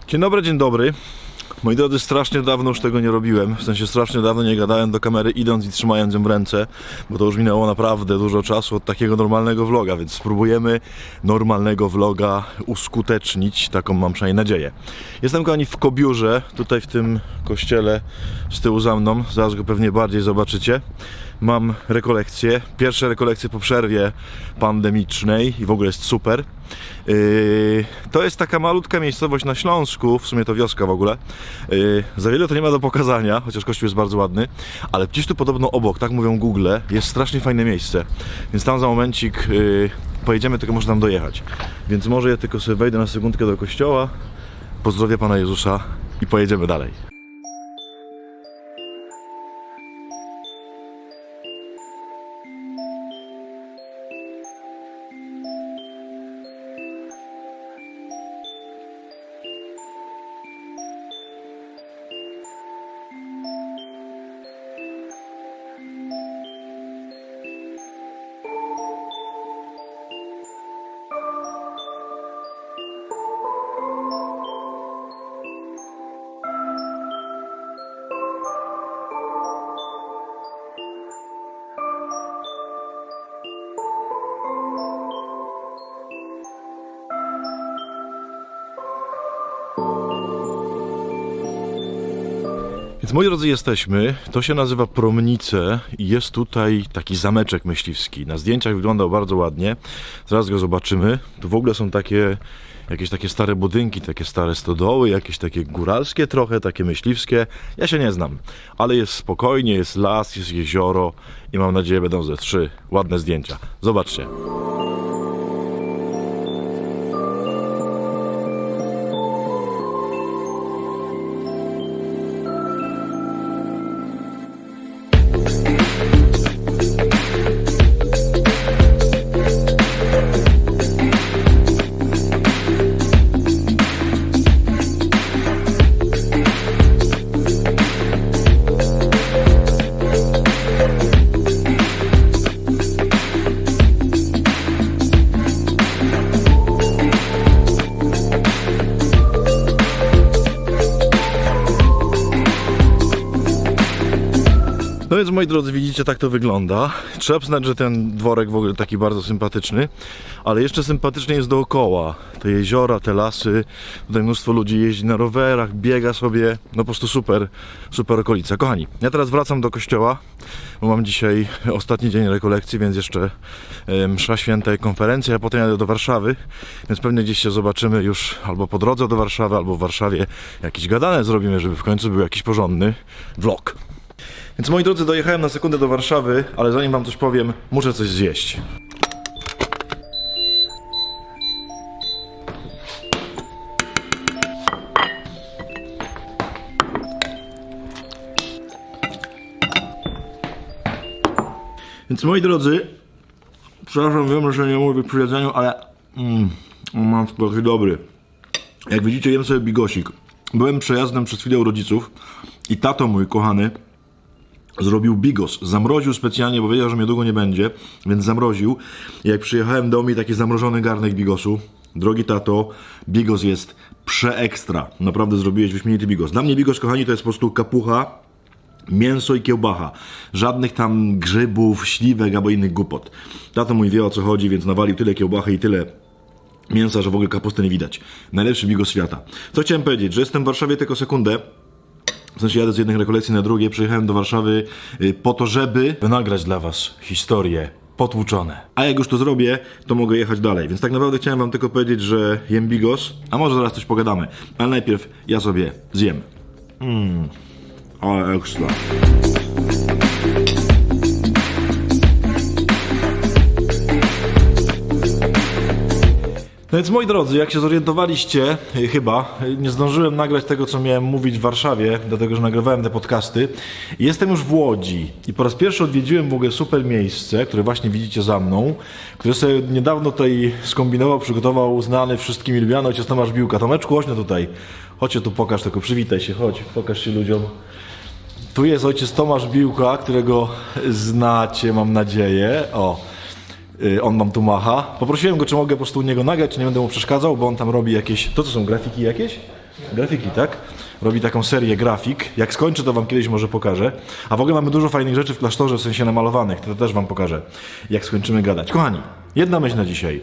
Dzień dobry, dzień dobry. Moi drodzy, strasznie dawno już tego nie robiłem. W sensie strasznie dawno nie gadałem do kamery idąc i trzymając ją w ręce, bo to już minęło naprawdę dużo czasu od takiego normalnego vloga, więc spróbujemy normalnego vloga uskutecznić, taką mam przynajmniej nadzieję. Jestem, kochani, w Kobiórze, tutaj w tym kościele z tyłu za mną, zaraz go pewnie bardziej zobaczycie. Mam rekolekcje, pierwsze rekolekcje po przerwie pandemicznej i w ogóle jest super. To jest taka malutka miejscowość na Śląsku, w sumie to wioska w ogóle. Za wiele to nie ma do pokazania, chociaż kościół jest bardzo ładny, ale gdzieś tu podobno obok, tak mówią Google, jest strasznie fajne miejsce, więc tam za momencik pojedziemy, tylko muszę tam dojechać. Więc może ja tylko sobie wejdę na sekundkę do kościoła, pozdrowię Pana Jezusa i pojedziemy dalej. Więc moi drodzy, jesteśmy, to się nazywa Promnice i jest tutaj taki zameczek myśliwski. Na zdjęciach wyglądał bardzo ładnie, zaraz go zobaczymy. Tu w ogóle są jakieś takie stare budynki, takie stare stodoły, jakieś takie góralskie trochę, takie myśliwskie. Ja się nie znam, ale jest spokojnie, jest las, jest jezioro i mam nadzieję, będą ze 3 ładne zdjęcia. Zobaczcie. No więc, moi drodzy, widzicie, tak to wygląda. Trzeba przyznać, że ten dworek w ogóle taki bardzo sympatyczny, ale jeszcze sympatycznie jest dookoła. Te jeziora, te lasy, tutaj mnóstwo ludzi jeździ na rowerach, biega sobie, no po prostu super, super okolica. Kochani, ja teraz wracam do kościoła, bo mam dzisiaj ostatni dzień rekolekcji, więc jeszcze msza święta i konferencja, a potem jadę do Warszawy, więc pewnie gdzieś się zobaczymy już albo po drodze do Warszawy, albo w Warszawie jakieś gadane zrobimy, żeby w końcu był jakiś porządny vlog. Więc, moi drodzy, dojechałem na sekundę do Warszawy, ale zanim wam coś powiem, muszę coś zjeść. Więc, moi drodzy, przepraszam, wiem, że nie mówię przy jedzeniu, ale mam taki dobry. Jak widzicie, jem sobie bigosik. Byłem przejazdem przed chwilą u rodziców i tato mój kochany zrobił bigos, zamroził specjalnie, bo wiedział, że mnie długo nie będzie, więc zamroził. I jak przyjechałem do mnie, taki zamrożony garnek bigosu. Drogi tato, bigos jest przeekstra. Naprawdę zrobiłeś wyśmienity bigos. Dla mnie bigos, kochani, to jest po prostu kapucha, mięso i kiełbacha. Żadnych tam grzybów, śliwek albo innych głupot. Tato mój wie, o co chodzi, więc nawalił tyle kiełbachy i tyle mięsa, że w ogóle kapusty nie widać. Najlepszy bigos świata. Co chciałem powiedzieć, że jestem w Warszawie tylko sekundę. W sensie jadę z jednej rekolekcji na drugie, przyjechałem do Warszawy po to, żeby nagrać dla was historie potłuczone. A jak już to zrobię, to mogę jechać dalej. Więc tak naprawdę chciałem wam tylko powiedzieć, że jem bigos, a może zaraz coś pogadamy. Ale najpierw ja sobie zjem. Ale ekstra. No więc, moi drodzy, jak się zorientowaliście, chyba nie zdążyłem nagrać tego, co miałem mówić w Warszawie, dlatego że nagrywałem te podcasty. Jestem już w Łodzi i po raz pierwszy odwiedziłem w ogóle super miejsce, które właśnie widzicie za mną, które sobie niedawno tutaj skombinował, przygotował znany wszystkim i lubiany ojciec Tomasz Biłka. Tomeczku, chodź no tutaj, chodź się tu pokaż, tylko przywitaj się, chodź, pokaż się ludziom. Tu jest ojciec Tomasz Biłka, którego znacie, mam nadzieję. O, on wam tu macha. Poprosiłem go, czy mogę po prostu u niego nagrać, czy nie będę mu przeszkadzał, bo on tam robi jakieś... To co są, grafiki jakieś? Grafiki, tak? Robi taką serię grafik. Jak skończy, to wam kiedyś może pokażę. A w ogóle mamy dużo fajnych rzeczy w klasztorze, w sensie namalowanych. To też wam pokażę, jak skończymy gadać. Kochani, jedna myśl na dzisiaj.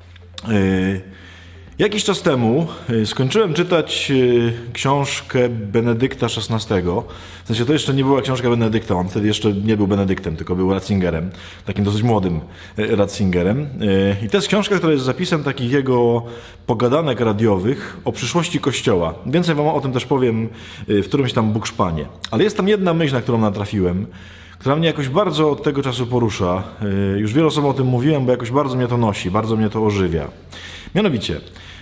Jakiś czas temu skończyłem czytać książkę Benedykta XVI. W sensie to jeszcze nie była książka Benedykta, on wtedy jeszcze nie był Benedyktem, tylko był Ratzingerem, takim dosyć młodym Ratzingerem. I to jest książka, która jest zapisem takich jego pogadanek radiowych o przyszłości Kościoła. Więcej wam o tym też powiem w którymś tam bukszpanie. Ale jest tam jedna myśl, na którą natrafiłem, która mnie jakoś bardzo od tego czasu porusza. Już wielu osobom o tym mówiłem, bo jakoś bardzo mnie to nosi, bardzo mnie to ożywia. Mianowicie,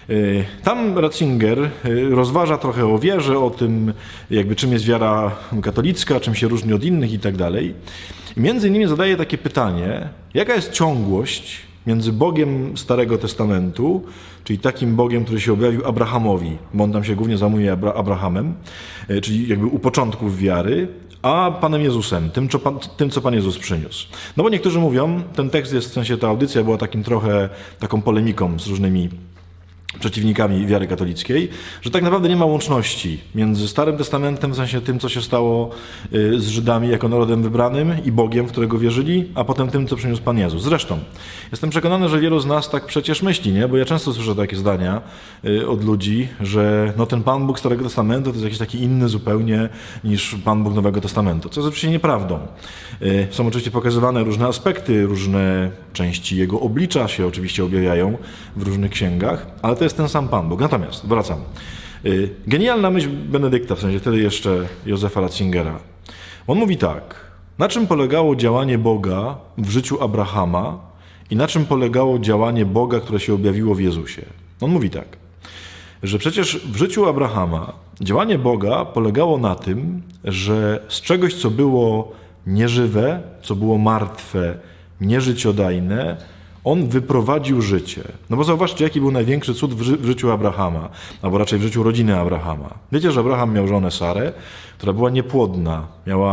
tam Ratzinger rozważa trochę o wierze, o tym, jakby czym jest wiara katolicka, czym się różni od innych i tak dalej. I między innymi zadaje takie pytanie, jaka jest ciągłość między Bogiem Starego Testamentu, czyli takim Bogiem, który się objawił Abrahamowi, bo on tam się głównie zajmuje Abrahamem, czyli jakby u początków wiary, a Panem Jezusem, tym, co Pan Jezus przyniósł. No bo niektórzy mówią, ten tekst jest, w sensie ta audycja była taką polemiką z różnymi przeciwnikami wiary katolickiej, że tak naprawdę nie ma łączności między Starym Testamentem, w sensie tym, co się stało z Żydami jako narodem wybranym i Bogiem, w którego wierzyli, a potem tym, co przyniósł Pan Jezus. Zresztą, jestem przekonany, że wielu z nas tak przecież myśli, nie? Bo ja często słyszę takie zdania od ludzi, że no ten Pan Bóg Starego Testamentu to jest jakiś taki inny zupełnie niż Pan Bóg Nowego Testamentu, co jest oczywiście nieprawdą. Są oczywiście pokazywane różne aspekty, różne części Jego oblicza się oczywiście objawiają w różnych księgach, ale to jest ten sam Pan Bóg. Natomiast, wracam. Genialna myśl Benedykta, w sensie wtedy jeszcze Józefa Ratzingera. On mówi tak, na czym polegało działanie Boga w życiu Abrahama i na czym polegało działanie Boga, które się objawiło w Jezusie. On mówi tak, że przecież w życiu Abrahama działanie Boga polegało na tym, że z czegoś, co było nieżywe, co było martwe, nieżyciodajne, on wyprowadził życie. No bo zauważcie, jaki był największy cud w życiu Abrahama, albo raczej w życiu rodziny Abrahama. Wiecie, że Abraham miał żonę Sarę, która była niepłodna,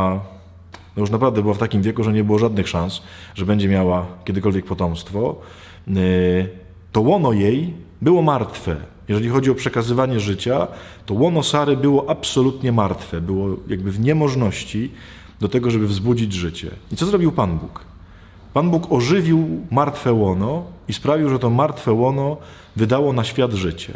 no już naprawdę była w takim wieku, że nie było żadnych szans, że będzie miała kiedykolwiek potomstwo. To łono jej było martwe. Jeżeli chodzi o przekazywanie życia, to łono Sary było absolutnie martwe. Było jakby w niemożności do tego, żeby wzbudzić życie. I co zrobił Pan Bóg? Pan Bóg ożywił martwe łono i sprawił, że to martwe łono wydało na świat życie.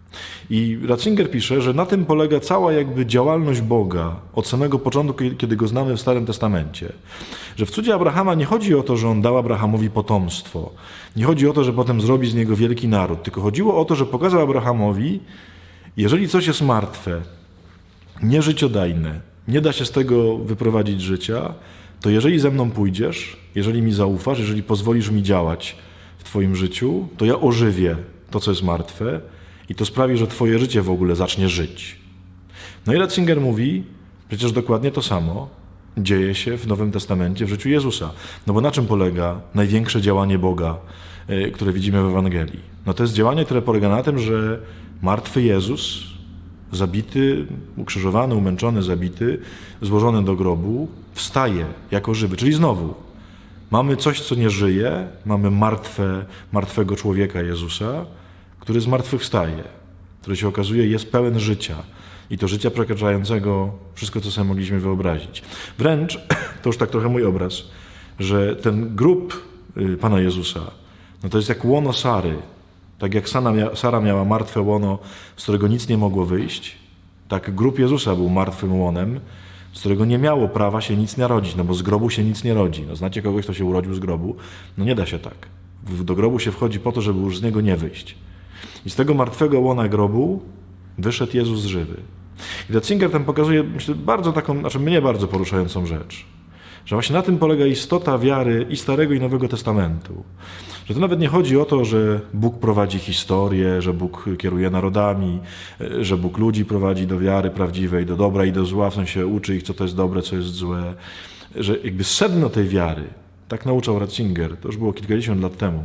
I Ratzinger pisze, że na tym polega cała jakby działalność Boga od samego początku, kiedy go znamy w Starym Testamencie. Że w cudzie Abrahama nie chodzi o to, że on dał Abrahamowi potomstwo. Nie chodzi o to, że potem zrobi z niego wielki naród. Tylko chodziło o to, że pokazał Abrahamowi, jeżeli coś jest martwe, nieżyciodajne, nie da się z tego wyprowadzić życia, to jeżeli ze mną pójdziesz, jeżeli mi zaufasz, jeżeli pozwolisz mi działać w twoim życiu, to ja ożywię to, co jest martwe i to sprawi, że twoje życie w ogóle zacznie żyć. No i Ratzinger mówi, przecież dokładnie to samo dzieje się w Nowym Testamencie w życiu Jezusa. No bo na czym polega największe działanie Boga, które widzimy w Ewangelii? No to jest działanie, które polega na tym, że martwy Jezus, zabity, ukrzyżowany, umęczony, zabity, złożony do grobu, wstaje jako żywy. Czyli znowu mamy coś, co nie żyje, mamy martwego człowieka Jezusa, który zmartwychwstaje, który się okazuje jest pełen życia. I to życia przekraczającego wszystko, co sobie mogliśmy wyobrazić. Wręcz, to już tak trochę mój obraz, że ten grób Pana Jezusa, no to jest jak łono Sary. Tak jak Sara miała martwe łono, z którego nic nie mogło wyjść, tak grób Jezusa był martwym łonem, z którego nie miało prawa się nic narodzić, no bo z grobu się nic nie rodzi. No znacie kogoś, kto się urodził z grobu? No nie da się tak. Do grobu się wchodzi po to, żeby już z niego nie wyjść. I z tego martwego łona grobu wyszedł Jezus żywy. I Ratzinger tam pokazuje, myślę, mnie bardzo poruszającą rzecz. Że właśnie na tym polega istota wiary i Starego i Nowego Testamentu. Że to nawet nie chodzi o to, że Bóg prowadzi historię, że Bóg kieruje narodami, że Bóg ludzi prowadzi do wiary prawdziwej, do dobra i do zła, w sensie uczy ich, co to jest dobre, co jest złe. Że jakby sedno tej wiary, tak nauczał Ratzinger, to już było kilkadziesiąt lat temu,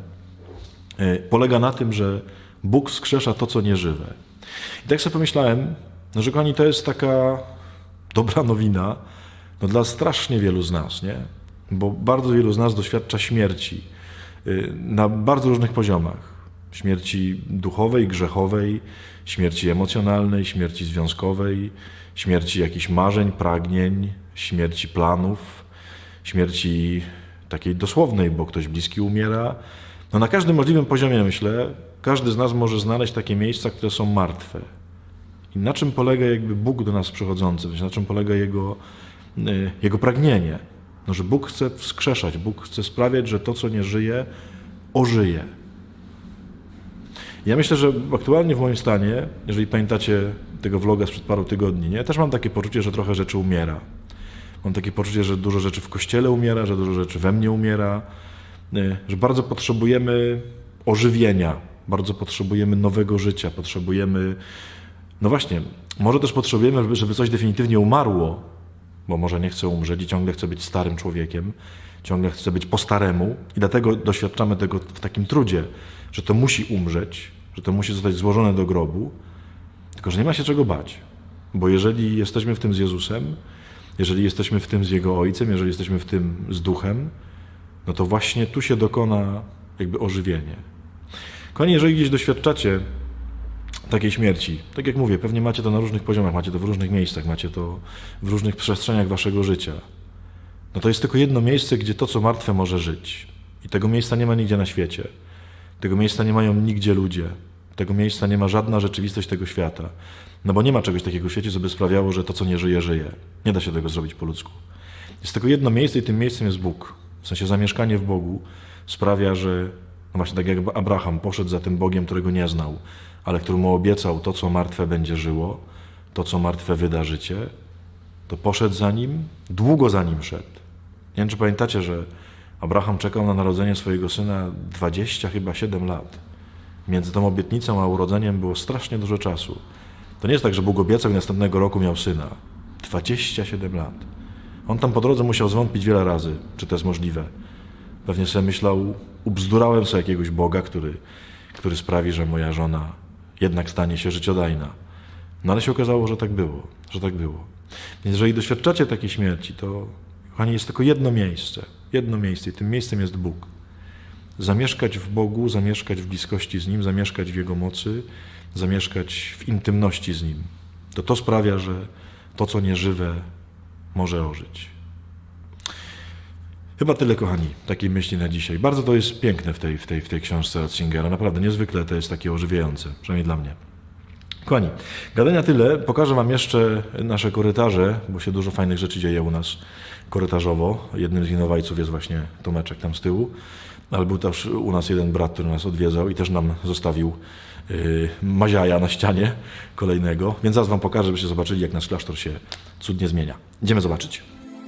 polega na tym, że Bóg wskrzesza to, co nieżywe. I tak sobie pomyślałem, że kochani, to jest taka dobra nowina, no dla strasznie wielu z nas, nie? Bo bardzo wielu z nas doświadcza śmierci na bardzo różnych poziomach. Śmierci duchowej, grzechowej, śmierci emocjonalnej, śmierci związkowej, śmierci jakichś marzeń, pragnień, śmierci planów, śmierci takiej dosłownej, bo ktoś bliski umiera. No na każdym możliwym poziomie, myślę, każdy z nas może znaleźć takie miejsca, które są martwe. I na czym polega jakby Bóg do nas przychodzący, na czym polega Jego pragnienie. No, że Bóg chce wskrzeszać, Bóg chce sprawiać, że to, co nie żyje, ożyje. Ja myślę, że aktualnie w moim stanie, jeżeli pamiętacie tego vloga sprzed paru tygodni, nie? Ja też mam takie poczucie, że trochę rzeczy umiera. Mam takie poczucie, że dużo rzeczy w Kościele umiera, że dużo rzeczy we mnie umiera, że bardzo potrzebujemy ożywienia, bardzo potrzebujemy nowego życia, potrzebujemy, no właśnie, może też potrzebujemy, żeby coś definitywnie umarło, bo może nie chcę umrzeć i ciągle chcę być starym człowiekiem, ciągle chcę być po staremu i dlatego doświadczamy tego w takim trudzie, że to musi umrzeć, że to musi zostać złożone do grobu, tylko że nie ma się czego bać, bo jeżeli jesteśmy w tym z Jezusem, jeżeli jesteśmy w tym z Jego Ojcem, jeżeli jesteśmy w tym z Duchem, no to właśnie tu się dokona jakby ożywienie. Kochani, jeżeli gdzieś doświadczacie takiej śmierci, tak jak mówię, pewnie macie to na różnych poziomach, macie to w różnych miejscach, macie to w różnych przestrzeniach waszego życia, no to jest tylko jedno miejsce, gdzie to, co martwe, może żyć. I tego miejsca nie ma nigdzie na świecie. Tego miejsca nie mają nigdzie ludzie. Tego miejsca nie ma żadna rzeczywistość tego świata. No bo nie ma czegoś takiego w świecie, co by sprawiało, że to, co nie żyje, żyje. Nie da się tego zrobić po ludzku. Jest tylko jedno miejsce i tym miejscem jest Bóg. W sensie zamieszkanie w Bogu sprawia, że no właśnie tak jak Abraham poszedł za tym Bogiem, którego nie znał, ale który mu obiecał to, co martwe będzie żyło, to, co martwe wyda życie, to poszedł za nim, długo za nim szedł. Nie wiem, czy pamiętacie, że Abraham czekał na narodzenie swojego syna 27 lat. Między tą obietnicą a urodzeniem było strasznie dużo czasu. To nie jest tak, że Bóg obiecał i następnego roku miał syna. 27 lat. On tam po drodze musiał zwątpić wiele razy, czy to jest możliwe. Pewnie sobie myślał, ubzdurałem sobie jakiegoś Boga, który sprawi, że moja żona jednak stanie się życiodajna. No ale się okazało, że tak było, Więc jeżeli doświadczacie takiej śmierci, to kochani, jest tylko jedno miejsce i tym miejscem jest Bóg. Zamieszkać w Bogu, zamieszkać w bliskości z Nim, zamieszkać w Jego mocy, zamieszkać w intymności z Nim. To sprawia, że to, co nieżywe, może ożyć. Chyba tyle, kochani, takiej myśli na dzisiaj. Bardzo to jest piękne w tej książce Ratzingera. Naprawdę niezwykle to jest takie ożywiające, przynajmniej dla mnie. Kochani, gadania tyle. Pokażę wam jeszcze nasze korytarze, bo się dużo fajnych rzeczy dzieje u nas korytarzowo. Jednym z winowajców jest właśnie Tomeczek tam z tyłu, ale był też u nas jeden brat, który nas odwiedzał i też nam zostawił maziaja na ścianie kolejnego. Więc zaraz wam pokażę, żebyście zobaczyli, jak nasz klasztor się cudnie zmienia. Idziemy zobaczyć.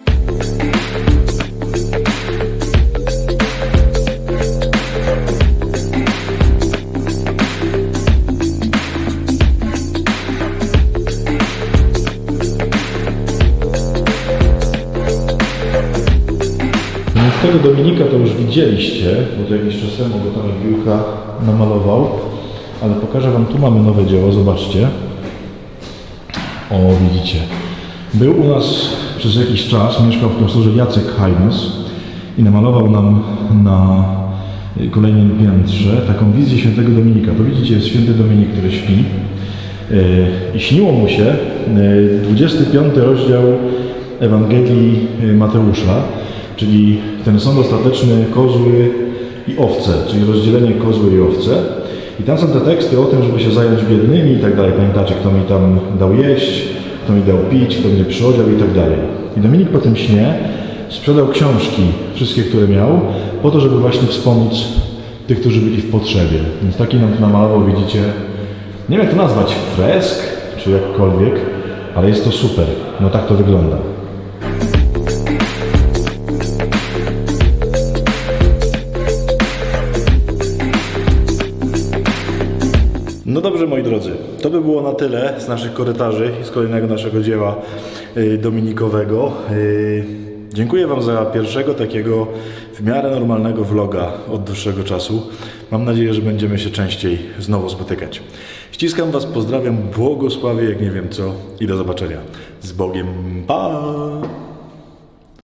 Tego Dominika to już widzieliście, bo to jakiś czas temu go tam Biłka namalował, ale pokażę wam, tu mamy nowe dzieło, zobaczcie. O, widzicie. Był u nas przez jakiś czas, mieszkał w klasztorze Jacek Hajnus i namalował nam na kolejnym piętrze taką wizję świętego Dominika. To widzicie, jest święty Dominik, który śpi i śniło mu się 25 rozdział Ewangelii Mateusza, czyli ten sąd ostateczny kozły i owce, czyli rozdzielenie kozły i owce. I tam są te teksty o tym, żeby się zająć biednymi i tak dalej. Pamiętacie, kto mi tam dał jeść, kto mi dał pić, kto mnie przyodział i tak dalej. I Dominik po tym śnie sprzedał książki, wszystkie, które miał, po to, żeby właśnie wspomóc tych, którzy byli w potrzebie. Więc taki nam tu namalował, widzicie, nie wiem jak to nazwać, fresk, czy jakkolwiek, ale jest to super. No tak to wygląda. No dobrze, moi drodzy, to by było na tyle z naszych korytarzy i z kolejnego naszego dzieła dominikowego. Dziękuję wam za pierwszego takiego w miarę normalnego vloga od dłuższego czasu. Mam nadzieję, że będziemy się częściej znowu spotykać. Ściskam was, pozdrawiam, błogosławię jak nie wiem co i do zobaczenia. Z Bogiem, pa!